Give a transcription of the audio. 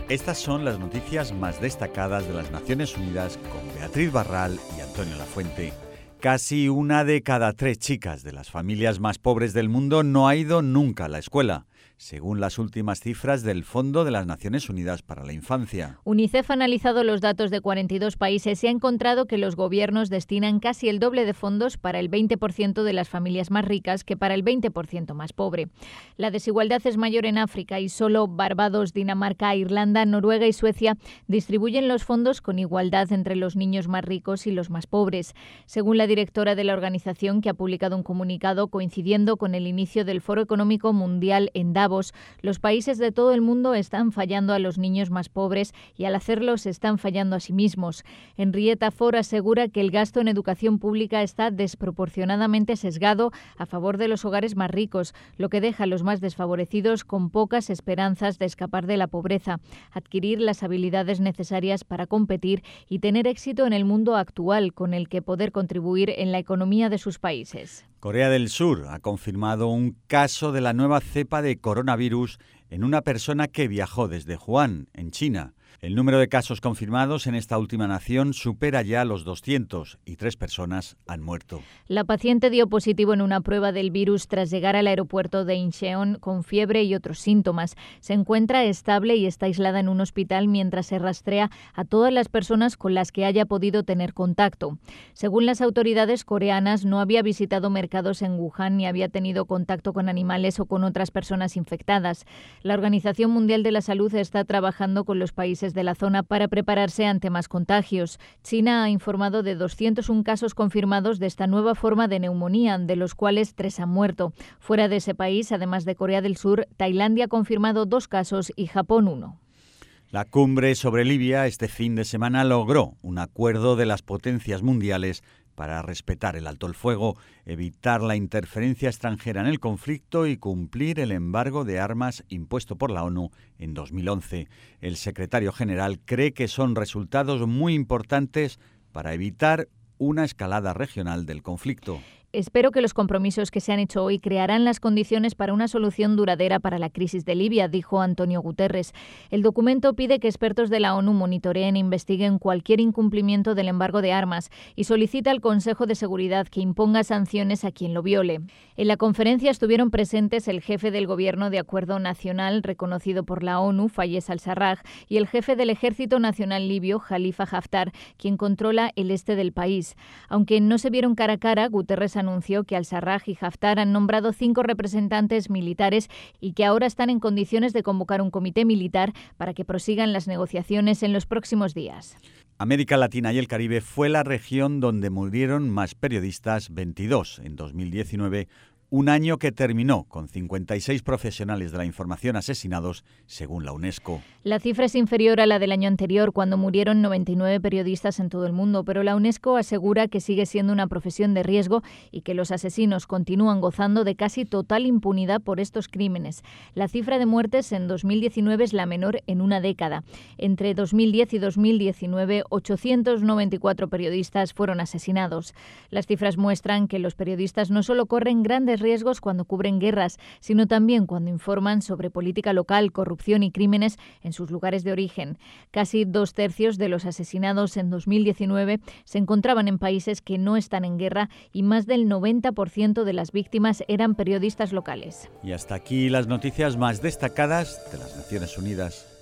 Estas son las noticias más destacadas de las Naciones Unidas con Beatriz Barral y Antonio Lafuente. Casi 1 de cada 3 chicas de las familias más pobres del mundo no ha ido nunca a la escuela, según las últimas cifras del Fondo de las Naciones Unidas para la Infancia. UNICEF ha analizado los datos de 42 países y ha encontrado que los gobiernos destinan casi el doble de fondos para el 20% de las familias más ricas que para el 20% más pobre. La desigualdad es mayor en África y solo Barbados, Dinamarca, Irlanda, Noruega y Suecia distribuyen los fondos con igualdad entre los niños más ricos y los más pobres. Según la directora de la organización, que ha publicado un comunicado coincidiendo con el inicio del Foro Económico Mundial en Davos, los países de todo el mundo están fallando a los niños más pobres y al hacerlo se están fallando a sí mismos. Henrietta Fore asegura que el gasto en educación pública está desproporcionadamente sesgado a favor de los hogares más ricos, lo que deja a los más desfavorecidos con pocas esperanzas de escapar de la pobreza, adquirir las habilidades necesarias para competir y tener éxito en el mundo actual, con el que poder contribuir en la economía de sus países. Corea del Sur ha confirmado un caso de la nueva cepa de coronavirus en una persona que viajó desde Wuhan, en China. El número de casos confirmados en esta última nación supera ya los 200 y 3 personas han muerto. La paciente dio positivo en una prueba del virus tras llegar al aeropuerto de Incheon con fiebre y otros síntomas. Se encuentra estable y está aislada en un hospital mientras se rastrea a todas las personas con las que haya podido tener contacto. Según las autoridades coreanas, no había visitado mercados en Wuhan ni había tenido contacto con animales o con otras personas infectadas. La Organización Mundial de la Salud está trabajando con los países de la zona para prepararse ante más contagios. China ha informado de 201 casos confirmados de esta nueva forma de neumonía, de los cuales 3 han muerto. Fuera de ese país, además de Corea del Sur, Tailandia ha confirmado 2 casos y Japón 1. La cumbre sobre Libia este fin de semana logró un acuerdo de las potencias mundiales para respetar el alto el fuego, evitar la interferencia extranjera en el conflicto y cumplir el embargo de armas impuesto por la ONU en 2011. El secretario general cree que son resultados muy importantes para evitar una escalada regional del conflicto. Espero que los compromisos que se han hecho hoy crearán las condiciones para una solución duradera para la crisis de Libia, dijo Antonio Guterres. El documento pide que expertos de la ONU monitoreen e investiguen cualquier incumplimiento del embargo de armas y solicita al Consejo de Seguridad que imponga sanciones a quien lo viole. En la conferencia estuvieron presentes el jefe del Gobierno de Acuerdo Nacional, reconocido por la ONU, Fayez al-Sarraj, y el jefe del Ejército Nacional Libio, Khalifa Haftar, quien controla el este del país. Aunque no se vieron cara a cara, Guterres anunció que al-Sarraj y Haftar han nombrado 5 representantes militares y que ahora están en condiciones de convocar un comité militar para que prosigan las negociaciones en los próximos días. América Latina y el Caribe fue la región donde murieron más periodistas, 22 en 2019, un año que terminó con 56 profesionales de la información asesinados, según la UNESCO. La cifra es inferior a la del año anterior, cuando murieron 99 periodistas en todo el mundo, pero la UNESCO asegura que sigue siendo una profesión de riesgo y que los asesinos continúan gozando de casi total impunidad por estos crímenes. La cifra de muertes en 2019 es la menor en una década. Entre 2010 y 2019, 894 periodistas fueron asesinados. Las cifras muestran que los periodistas no solo corren grandes riesgos cuando cubren guerras, sino también cuando informan sobre política local, corrupción y crímenes en sus lugares de origen. Casi 2/3 de los asesinados en 2019 se encontraban en países que no están en guerra y más del 90% de las víctimas eran periodistas locales. Y hasta aquí las noticias más destacadas de las Naciones Unidas.